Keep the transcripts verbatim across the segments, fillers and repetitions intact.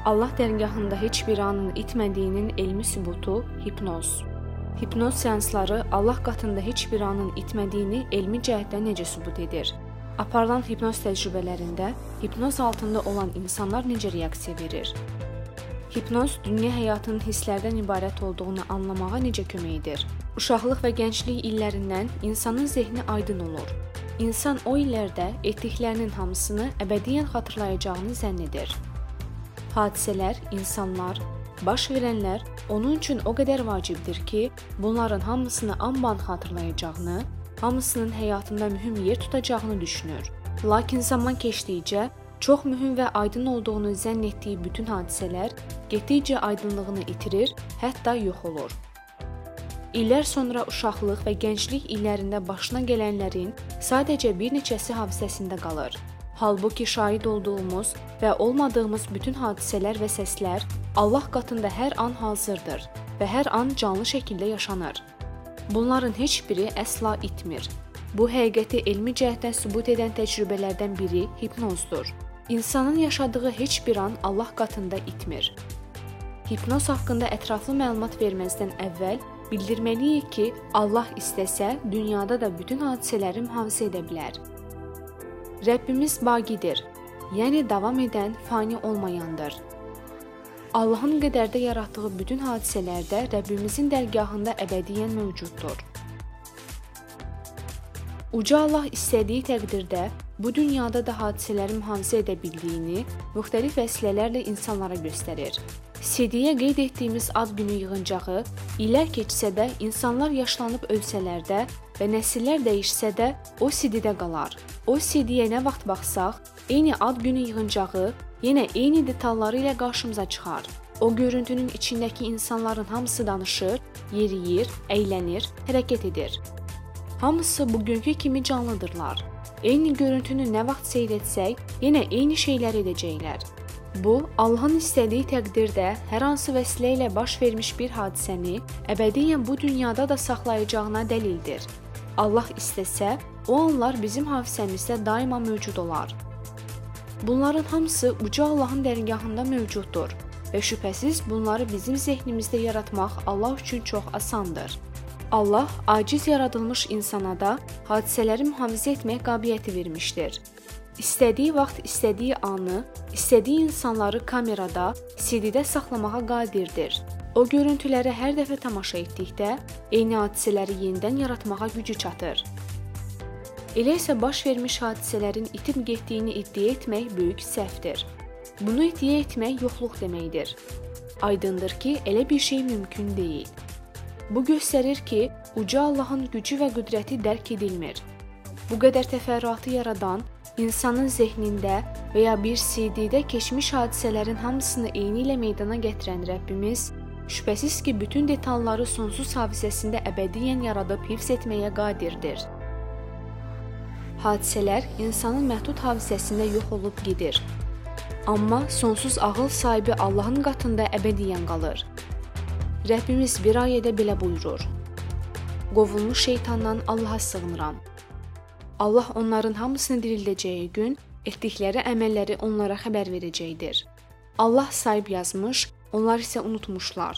Allah dərgahında heç bir anın itmədiyinin elmi sübutu hipnoz. Hipnoz seansları Allah qatında heç bir anın itmədiyini elmi cəhətdən necə sübut edir? Aparılan hipnoz təcrübələrində hipnoz altında olan insanlar necə reaksiya verir? Hipnoz dünya həyatının hisslərdən ibarət olduğunu anlamağa necə kömək edir? Uşaqlıq və gənclik illərindən insanın zehni aydın olur. İnsan o illərdə etdiklərinin hamısını əbədiyyən xatırlayacağını zənn edir. Hadisələr, insanlar, baş verənlər onun üçün o qədər vacibdir ki, bunların hamısını an-ban xatırlayacağını, hamısının həyatında mühüm yer tutacağını düşünür. Lakin zaman keçdikcə çox mühüm və aydın olduğunu zənn etdiyi bütün hadisələr getdikcə aydınlığını itirir, hətta yox olur. İllər sonra uşaqlıq və gənclik illərində başına gələnlərin sadəcə bir neçəsi hafizəsində qalır. Halbuki şahid olduğumuz və olmadığımız bütün hadisələr və səslər Allah qatında hər an hazırdır və hər an canlı şəkildə yaşanır. Bunların heç biri əsla itmir. Bu həqiqəti elmi cəhətdən sübut edən təcrübələrdən biri hipnozdur. İnsanın yaşadığı heç bir an Allah qatında itmir. Hipnoz haqqında ətraflı məlumat verməzdən əvvəl bildirməliyik ki, Allah istəsə, dünyada da bütün hadisələri mühafizə edə bilər. Rəbbimiz baqidir, yəni davam edən, fani olmayandır. Allahın qədərdə yaratdığı bütün hadisələrdə Rəbbimizin dərgahında əbədiyyən mövcuddur. Uca Allah istədiyi təqdirdə bu dünyada da hadisələri mühafizə edə bildiyini müxtəlif vəsilələrlə insanlara göstərir. C D-yə qeyd etdiyimiz ad günü yığıncağı illər keçsə də, insanlar yaşlanıb ölsələr də və nəsillər dəyişsə də o C D-də qalar. O C D-yə nə vaxt baxsaq, eyni ad günü yığıncağı yenə eyni detalları ilə qarşımıza çıxar. O görüntünün içindəki insanların hamısı danışır, yeriyir, əylənir, hərəkət edir. Hamısı bugünkü kimi canlıdırlar. Eyni görüntünü nə vaxt seyr etsək, yenə eyni şeylər edəcəklər. Bu, Allahın istədiyi təqdirdə hər hansı vəsilə ilə baş vermiş bir hadisəni əbədiyyən bu dünyada da saxlayacağına dəlildir. Allah istəsə, o anlar bizim hafizəmizdə daima mövcud olar. Bunların hamısı uca Allahın dərgahında mövcuddur və şübhəsiz bunları bizim zehnimizdə yaratmaq Allah üçün çox asandır. Allah aciz yaradılmış insana da hadisələri mühafizə etmək qabiliyyəti vermişdir. İstədiyi vaxt, istədiyi anı, istədiyi insanları kamerada, C D-də saxlamağa qadirdir. O görüntülərə hər dəfə tamaşa etdikdə, eyni hadisələri yenidən yaratmağa gücü çatır. Elə isə baş vermiş hadisələrin itib getdiyini iddia etmək böyük səhvdir. Bunu iddia etmək yoxluq deməkdir. Aydındır ki, elə bir şey mümkün deyil. Bu göstərir ki, uca Allahın gücü və qüdrəti dərk edilmir. Bu qədər təfərrüatı yaradan, İnsanın zehnində və ya bir C D-də keçmiş hadisələrin hamısını eyni ilə meydana gətirən Rəbbimiz, şübhəsiz ki, bütün detalları sonsuz hafizəsində əbədiyyən yaradıb hifz etməyə qadirdir. Hadisələr insanın məhdud hafizəsində yox olub gedir. Amma sonsuz ağıl sahibi Allahın qatında əbədiyyən qalır. Rəbbimiz bir ayədə belə buyurur: Qovulmuş şeytandan Allaha sığınıram. Allah onların hamısını dirildəcəyi gün etdikləri əməlləri onlara xəbər verəcəkdir. Allah sahib yazmış, onlar isə unutmuşlar.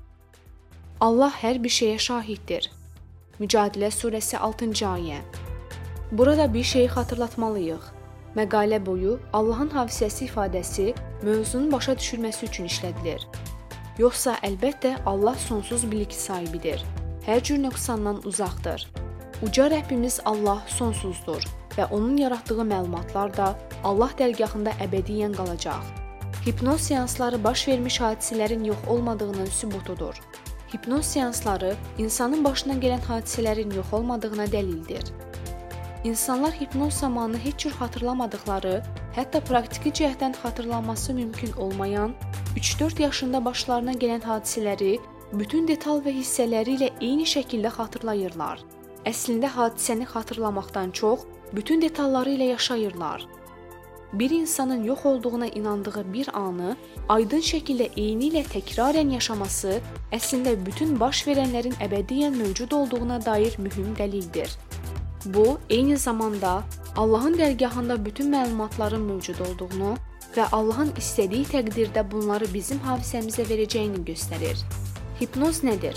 Allah hər bir şeyə şahiddir. Mücadilə surəsi altıncı ayə. Burada bir şeyi xatırlatmalıyıq. Məqalə boyu Allahın hafizəsi ifadəsi mövzunun başa düşülməsi üçün işlədilir. Yoxsa əlbəttə Allah sonsuz bilik sahibidir. Hər cür nöqsandan uzaqdır. Uca Rəbbimiz Allah sonsuzdur və onun yaratdığı məlumatlar da Allah dərgahında əbədiyyən qalacaq. Hipnoz seansları baş vermiş hadisələrin yox olmadığının sübutudur. Hipnoz seansları insanın başına gələn hadisələrin yox olmadığına dəlildir. İnsanlar hipnoz zamanı heç cür xatırlamadıqları, hətta praktiki cəhətdən xatırlanması mümkün olmayan, üç dörd yaşında başlarına gələn hadisələri bütün detal və hissələri ilə eyni şəkildə xatırlayırlar. Əslində hadisəni xatırlamaqdan çox, bütün detalları ilə yaşayırlar. Bir insanın yox olduğuna inandığı bir anı aydın şəkildə eyni ilə təkrarən yaşaması əslində bütün baş verənlərin əbədiyyən mövcud olduğuna dair mühüm dəlildir. Bu, eyni zamanda Allahın dərgahında bütün məlumatların mövcud olduğunu və Allahın istədiyi təqdirdə bunları bizim hafizəmizə verəcəyini göstərir. Hipnoz nədir?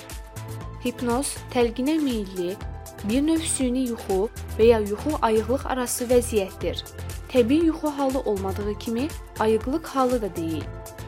Hipnoz təlqinə meylli, bir növ süni yuxu və ya yuxu ayıqlıq arası vəziyyətdir. Təbii yuxu halı olmadığı kimi ayıqlıq halı da deyil.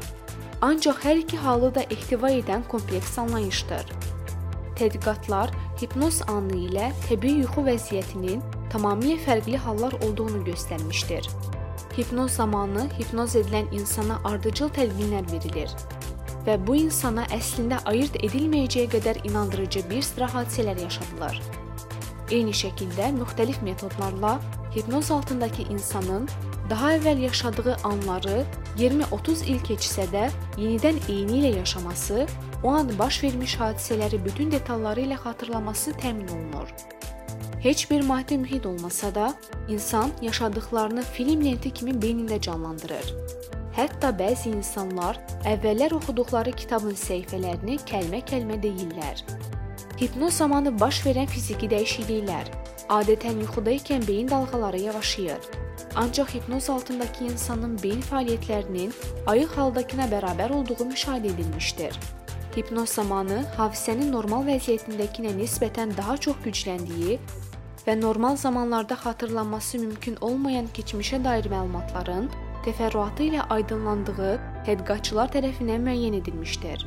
Ancaq hər iki halı da ehtiva edən kompleks anlayışdır. Tədqiqatlar hipnoz anı ilə təbii yuxu vəziyyətinin tamamilə fərqli hallar olduğunu göstərmişdir. Hipnoz zamanı hipnoz edilən insana ardıcıl təlqinlər verilir və bu insana əslində ayırt edilməyəcəyi qədər inandırıcı bir sıra hadisələr yaşadılır. Eyni şəkildə müxtəlif metodlarla hipnoz altındakı insanın daha əvvəl yaşadığı anları iyirmi otuz il keçsə də yenidən eyni ilə yaşaması, o an baş vermiş hadisələri bütün detalları ilə xatırlaması təmin olunur. Heç bir maddi mühit olmasa da, insan yaşadıklarını film lenti kimi beynində canlandırır. Hətta bəzi insanlar əvvəllər oxuduqları kitabın səhifələrini kəlmə-kəlmə deyirlər. Hipnoz zamanı baş verən fiziki dəyişikliklər, adətən yuxudaykən beyin dalğaları yavaşıyır. Ancaq hipnoz altındakı insanın beyin fəaliyyətlərinin ayıq haldakına bərabər olduğu müşahidə edilmişdir. Hipnoz zamanı hafizənin normal vəziyyətindəkinə nisbətən daha çox gücləndiyi və normal zamanlarda xatırlanması mümkün olmayan keçmişə dair məlumatların təfərrüatı ilə aydınlandığı tədqiqatçılar tərəfindən müəyyən edilmişdir.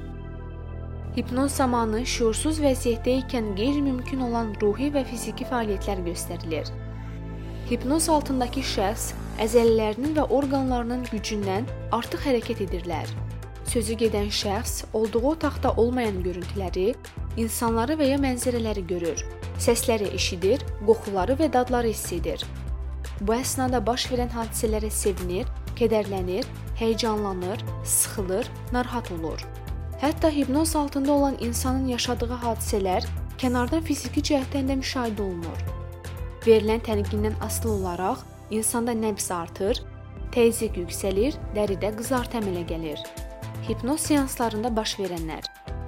Hipnoz zamanı şüursuz vəziyyətdə ikən qeyri-mümkün olan ruhi və fiziki fəaliyyətlər göstərilir. Hipnoz altındakı şəxs əzələlərinin və orqanlarının gücündən artıq hərəkət edirlər. Sözü gedən şəxs olduğu otaqda olmayan görüntüləri, insanları və ya mənzərələri görür, səsləri eşidir, qoxuları və dadları hiss edir. Bu əsnada baş verən hadisələrə sevinir, kədərlənir, həyəcanlanır, sıxılır, narahat olur. Hətta hipnoz altında olan insanın yaşadığı hadisələr kənardan fiziki cəhətdən də müşahidə olunur. Verilən təlqindən asılı olaraq insanda nəbz artır, təzyiq yüksəlir, dəridə qızartı əmələ gəlir. Hipnoz seanslarında baş verənlər.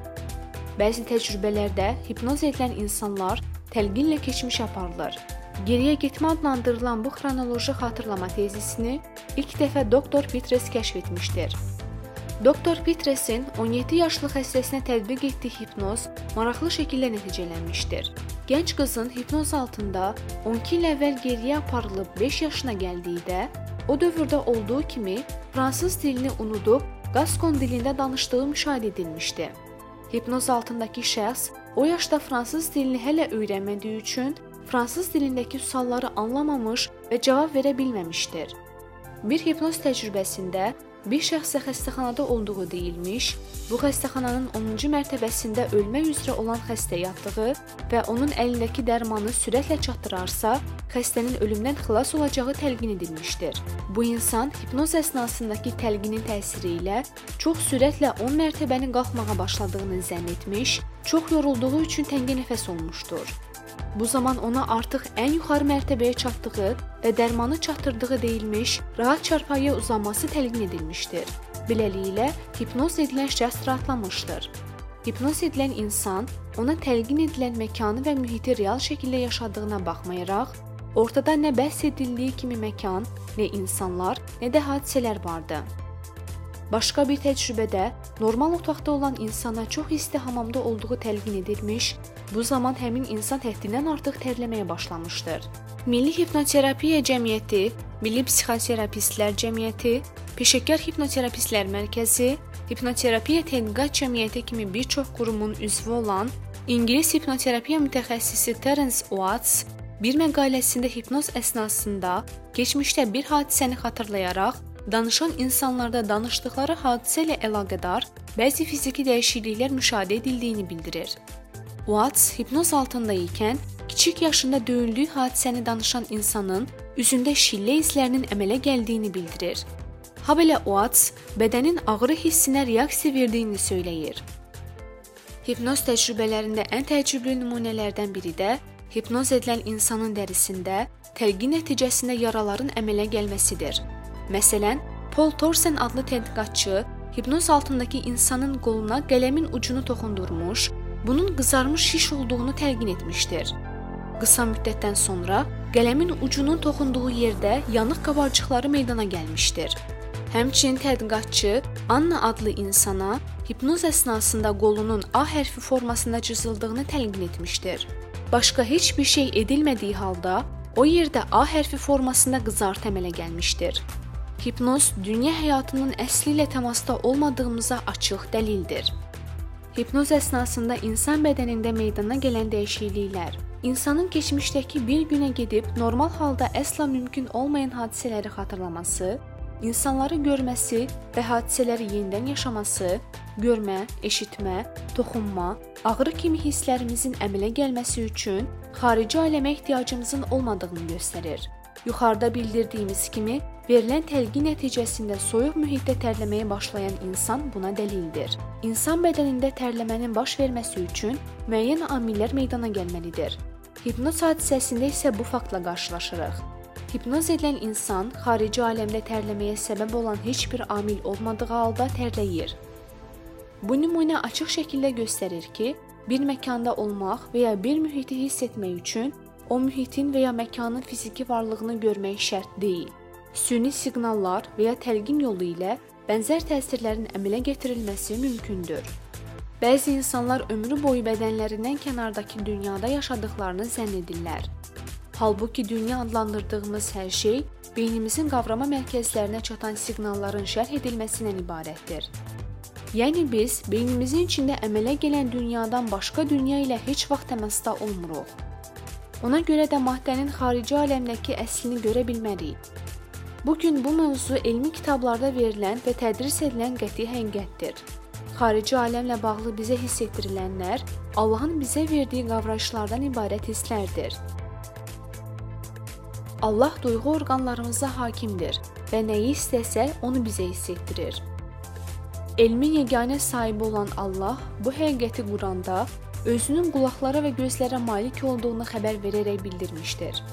Bəzi təcrübələrdə hipnoz edilən insanlar təlqinlə keçmiş aparılır. Geriyə getmə adlandırılan bu xronoloji xatırlama tezisini ilk dəfə doktor Pitres kəşf etmişdir. doktor Pitresin on yeddi yaşlı xəstəsinə tətbiq etdiyi hipnoz maraqlı şəkildə nəticələnmişdir. Gənc qızın hipnoz altında on iki il əvvəl geriyə aparılıb beş yaşına gəldikdə, o dövrdə olduğu kimi fransız dilini unudub Qaskon dilində danışdığı müşahidə edilmişdi. Hipnoz altındakı şəxs o yaşda fransız dilini hələ öyrənmədiyi üçün fransız dilindəki sualları anlamamış və cavab verə bilməmişdir. Bir hipnoz təcrübəsində bir şəxsə xəstəxanada olduğu deyilmiş, bu xəstəxananın onuncu mərtəbəsində ölmək üzrə olan xəstə yatdığı və onun əlindəki dərmanı sürətlə çatdırarsa, xəstənin ölümdən xilas olacağı təlqin edilmişdir. Bu insan hipnoz əsnasındakı təlqinin təsiri ilə çox sürətlə on mərtəbəni qalxmağa başladığını zənn etmiş, çox yorulduğu üçün təngə nəfəs olmuşdur. Bu zaman ona artıq ən yuxarı mərtəbəyə çatdığı və dərmanı çatdırdığı deyilmiş, rahat çarpayıya uzanması təlqin edilmişdir. Beləliklə, hipnoz edilən şəxs rahatlamışdır. Hipnoz edilən insan ona təlqin edilən məkanı və mühiti real şəkildə yaşadığına baxmayaraq, ortada nə bəhs edildiyi kimi məkan, nə insanlar, nə də hadisələr vardı. Başqa bir təcrübədə normal otaqda olan insana çox isti hamamda olduğu təlqin edilmiş, bu zaman həmin insan həddindən artıq tərləməyə başlamışdır. Milli Hipnoterapiya Cəmiyyəti, Milli Psixoterapistlər Cəmiyyəti, Peşəkar Hipnoterapistlər Mərkəzi, Hipnoterapiya Tədqiqat Cəmiyyəti kimi bir çox qurumun üzvü olan İngilis hipnoterapiya mütəxəssisi Terence Watts bir məqaləsində hipnoz əsnasında keçmişdə bir hadisəni xatırlayaraq, danışan insanlarda danışdıqları hadisə ilə əlaqədar bəzi fiziki dəyişikliklər müşahidə edildiyini bildirir. Watts hipnoz altında ikən kiçik yaşında döyüldüyü hadisəni danışan insanın üzündə şillə izlərinin əmələ gəldiyini bildirir. Habelə Watts bədənin ağrı hissinə reaksiya verdiyini söyləyir. Hipnoz təcrübələrində ən təəccüblü nümunələrdən biri də hipnoz edilən insanın dərisində təlqin nəticəsində yaraların əmələ gəlməsidir. Məsələn, Paul Thorsen adlı tədqiqatçı hipnoz altındakı insanın qoluna qələmin ucunu toxundurmuş, bunun qızarmış şiş olduğunu təlqin etmişdir. Qısa müddətdən sonra qələmin ucunun toxunduğu yerdə yanıq qabarcıqları meydana gəlmişdir. Həmçinin tədqiqatçı Anna adlı insana hipnoz əsnasında qolunun A hərfi formasında cızıldığını təlqin etmişdir. Başqa heç bir şey edilmədiyi halda o yerdə A hərfi formasında qızartı əmələ gəlmişdir. Hipnoz dünya həyatının əsli ilə təmasda olmadığımıza açıq dəlildir. Hipnoz əsnasında insan bədənində meydana gələn dəyişikliklər, insanın keçmişdəki bir günə gedib normal halda əsla mümkün olmayan hadisələri xatırlaması, insanları görməsi və hadisələri yenidən yaşaması, görmə, eşitmə, toxunma, ağrı kimi hisslərimizin əmələ gəlməsi üçün xarici aləmə ehtiyacımızın olmadığını göstərir. Yuxarıda bildirdiyimiz kimi, verilən təlqin nəticəsində soyuq mühitdə tərləməyə başlayan insan buna dəlildir. İnsan bədənində tərləmənin baş verməsi üçün müəyyən amillər meydana gəlməlidir. Hipnoz hadisəsində isə bu faktla qarşılaşırıq. Hipnoz edilən insan xarici aləmdə tərləməyə səbəb olan heç bir amil olmadığı halda tərləyir. Bu nümunə açıq şəkildə göstərir ki, bir məkanda olmaq və ya bir mühiti hiss etmək üçün o mühitin və ya məkanın fiziki varlığını görmək şərt deyil. Süni siqnallar və ya təlqin yolu ilə bənzər təsirlərin əmələ gətirilməsi mümkündür. Bəzi insanlar ömrü boyu bədənlərindən kənardakı dünyada yaşadıklarını zənn edirlər. Halbuki dünya adlandırdığımız hər şey beynimizin qavrama mərkəzlərinə çatan siqnalların şərh edilməsindən ibarətdir. Yəni biz beynimizin içində əmələ gələn dünyadan başqa dünya ilə heç vaxt təmasda olmuruq. Ona görə də maddənin xarici aləmdəki əslini görə bilmərik. Bugün bu mövzu elmi kitablarda verilən və tədris edilən qəti həqiqətdir. Xarici aləmlə bağlı bizə hiss etdirilənlər Allahın bizə verdiyi qavrayışlardan ibarət hisslərdir. Allah duyğu orqanlarımıza hakimdir və nəyi istəsə onu bizə hiss etdirir. Elmin yeganə sahibi olan Allah bu həqiqəti Quranda özünün qulaqlara və gözlərə malik olduğunu xəbər verərək bildirmişdir.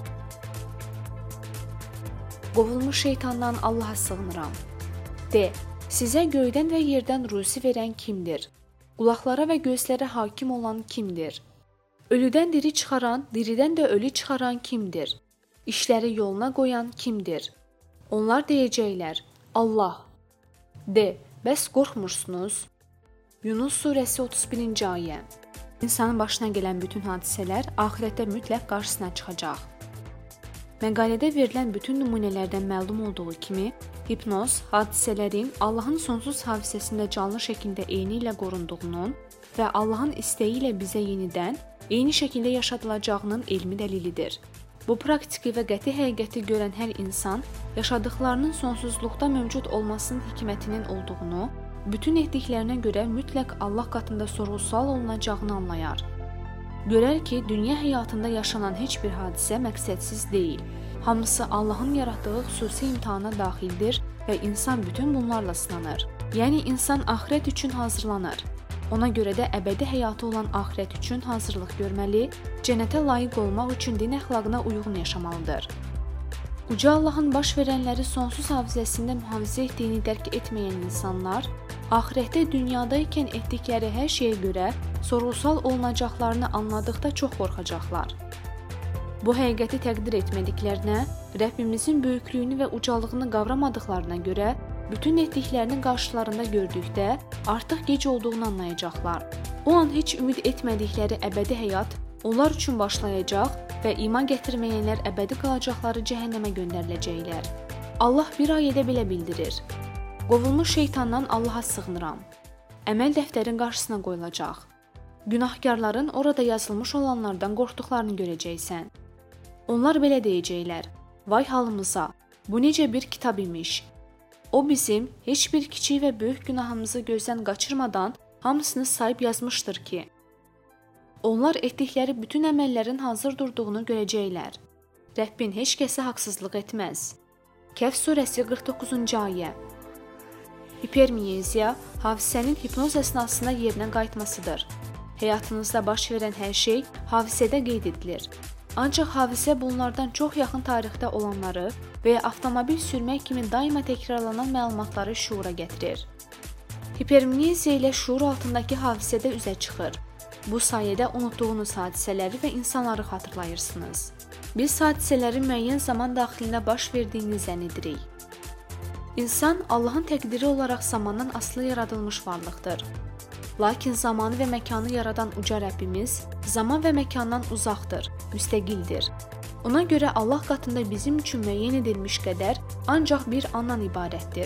Qovulmuş şeytandan Allaha sığınıram. De, sizə göydən və yerdən ruzi verən kimdir? Qulaqlara və gözlərə hakim olan kimdir? Ölüdən diri çıxaran, diridən də ölü çıxaran kimdir? İşləri yoluna qoyan kimdir? Onlar deyəcəklər, Allah. De, bəs qorxmursunuz? Yunus surəsi otuz birinci ayə. İnsanın başına gələn bütün hadisələr axirətdə mütləq qarşısına çıxacaq. Məqalədə verilən bütün nümunələrdən məlum olduğu kimi, hipnoz hadisələrin Allahın sonsuz hafizəsində canlı şəkildə eyni ilə qorunduğunun və Allahın istəyi ilə bizə yenidən eyni şəkildə yaşadılacağının elmi dəlilidir. Bu praktiki və qəti həqiqəti görən hər insan yaşadıklarının sonsuzluqda mövcud olmasının hikmətinin olduğunu, bütün etdiklərinə görə mütləq Allah qatında sorğu-sual olunacağını anlayar. Görər ki, dünya həyatında yaşanan heç bir hadisə məqsədsiz deyil. Hamısı Allahın yaratdığı xüsusi imtahana daxildir və insan bütün bunlarla sınanır. Yəni, insan axirət üçün hazırlanır. Ona görə də əbədi həyatı olan axirət üçün hazırlıq görməli, cənnətə layiq olmaq üçün din əxlaqına uyğun yaşamalıdır. Uca Allahın baş verənləri sonsuz hafizəsində mühafizə etdiyini dərk etməyən insanlar, axirətdə dünyadaykən etdikləri hər şeyə görə sorğu-sual olunacaqlarını anladıqda çox qorxacaqlar. Bu həqiqəti təqdir etmədiklərinə, Rəbbimizin böyüklüyünü və ucalığını qavramadıqlarına görə, bütün etdiklərini qarşılarında gördükdə artıq gec olduğunu anlayacaqlar. O an heç ümid etmədikləri əbədi həyat onlar üçün başlayacaq və iman gətirməyənlər əbədi qalacaqları cəhənnəmə göndəriləcəklər. Allah bir ayədə belə bildirir. Qovulmuş şeytandan Allaha sığınıram. Əməl dəftərin qarşısına qoyulacaq. Günahkarların orada yazılmış olanlardan qorxduqlarını görəcəksən. Onlar belə deyəcəklər, vay halımıza, bu necə bir kitab imiş. O bizim heç bir kiçik və böyük günahımızı gözdən qaçırmadan hamısını sayıb yazmışdır ki, onlar etdikləri bütün əməllərin hazır durduğunu görəcəklər. Rəbbin heç kəsə haqsızlıq etməz. Kəhf surəsi qırx doqquzuncu ayə. Hipermiyeziya, hafizənin hipnoz əsnasında yerinə qayıtmasıdır. Həyatınızda baş verən hər şey hafizədə qeyd edilir. Ancaq hafizə bunlardan çox yaxın tarixdə olanları və ya avtomobil sürmək kimi daima təkrarlanan məlumatları şuura gətirir. Hipermneziya ilə şuur altındakı hafizədə üzə çıxır. Bu sayədə unutduğunuz hadisələri və insanları xatırlayırsınız. Biz hadisələrin müəyyən zaman daxilində baş verdiyini zənn edirik. İnsan Allahın təqdiri olaraq zamandan asılı yaradılmış varlıqdır. Lakin zamanı və məkanı yaradan uca Rəbbimiz zaman və məkandan uzaqdır, müstəqildir. Ona görə Allah qatında bizim üçün müəyyən edilmiş qədər ancaq bir andan ibarətdir.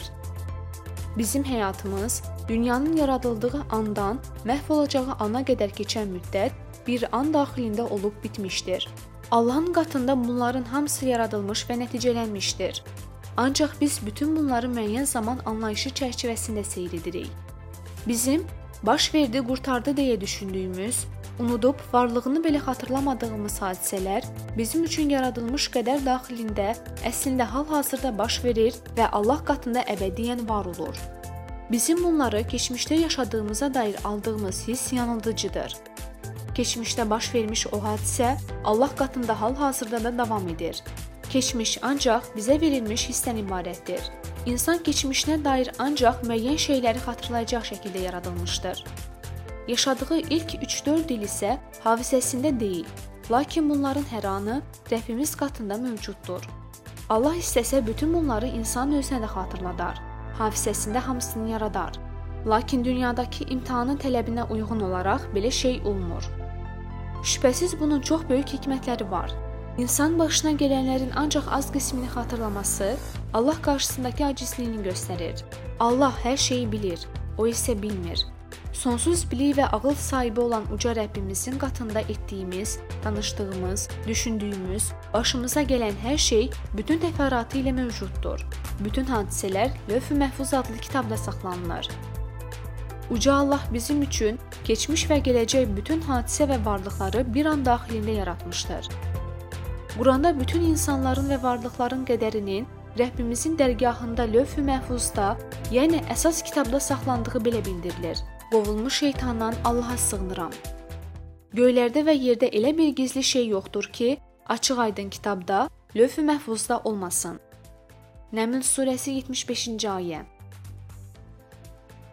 Bizim həyatımız dünyanın yaradıldığı andan məhv olacağı ana qədər keçən müddət bir an daxilində olub bitmişdir. Allahın qatında bunların hamısı yaradılmış və nəticələnmişdir. Ancaq biz bütün bunları müəyyən zaman anlayışı çərçivəsində seyr edirik. Bizim baş verdi, qurtardı deyə düşündüyümüz, unudub varlığını belə xatırlamadığımız hadisələr bizim üçün yaradılmış qədər daxilində əslində hal-hazırda baş verir və Allah qatında əbədiyyən var olur. Bizim bunları keçmişdə yaşadığımıza dair aldığımız hiss yanıldıcıdır. Keçmişdə baş vermiş o hadisə Allah qatında hal-hazırda da davam edir. Keçmiş ancaq bizə verilmiş hissdən ibarətdir. İnsan keçmişinə dair ancaq müəyyən şeyləri xatırlayacaq şəkildə yaradılmışdır. Yaşadığı ilk üç-dörd il isə hafizəsində deyil, lakin bunların hər anı Rəbbimiz qatında mövcuddur. Allah istəsə bütün bunları insan özünə də xatırladar, hafizəsində hamısını yaradar. Lakin dünyadakı imtahanın tələbinə uyğun olaraq belə şey olmur. Şübhəsiz bunun çox böyük hikmətləri var. İnsan başına gələnlərin ancaq az qismini xatırlaması Allah qarşısındakı acizliyini göstərir. Allah hər şeyi bilir, o isə bilmir. Sonsuz bilik və ağıl sahibi olan uca Rəbbimizin qatında etdiyimiz, danışdığımız, düşündüyümüz, başımıza gələn hər şey bütün təfərrüatı ilə mövcuddur. Bütün hadisələr Lövh-i Məhfuz adlı kitabda saxlanılır. Uca Allah bizim üçün keçmiş və gələcək bütün hadisə və varlıqları bir an daxilində yaratmışdır. Quranda bütün insanların və varlıqların qədərinin Rəbbimizin dərgahında Lövh-i Məhfuzda, yəni əsas kitabda saxlandığı belə bildirilir. Qovulmuş şeytandan Allaha sığınıram. Göylərdə və yerdə elə bir gizli şey yoxdur ki, açıq-aydın kitabda, Lövh-i Məhfuzda olmasın. Nəml surəsi yetmiş beşinci ayə.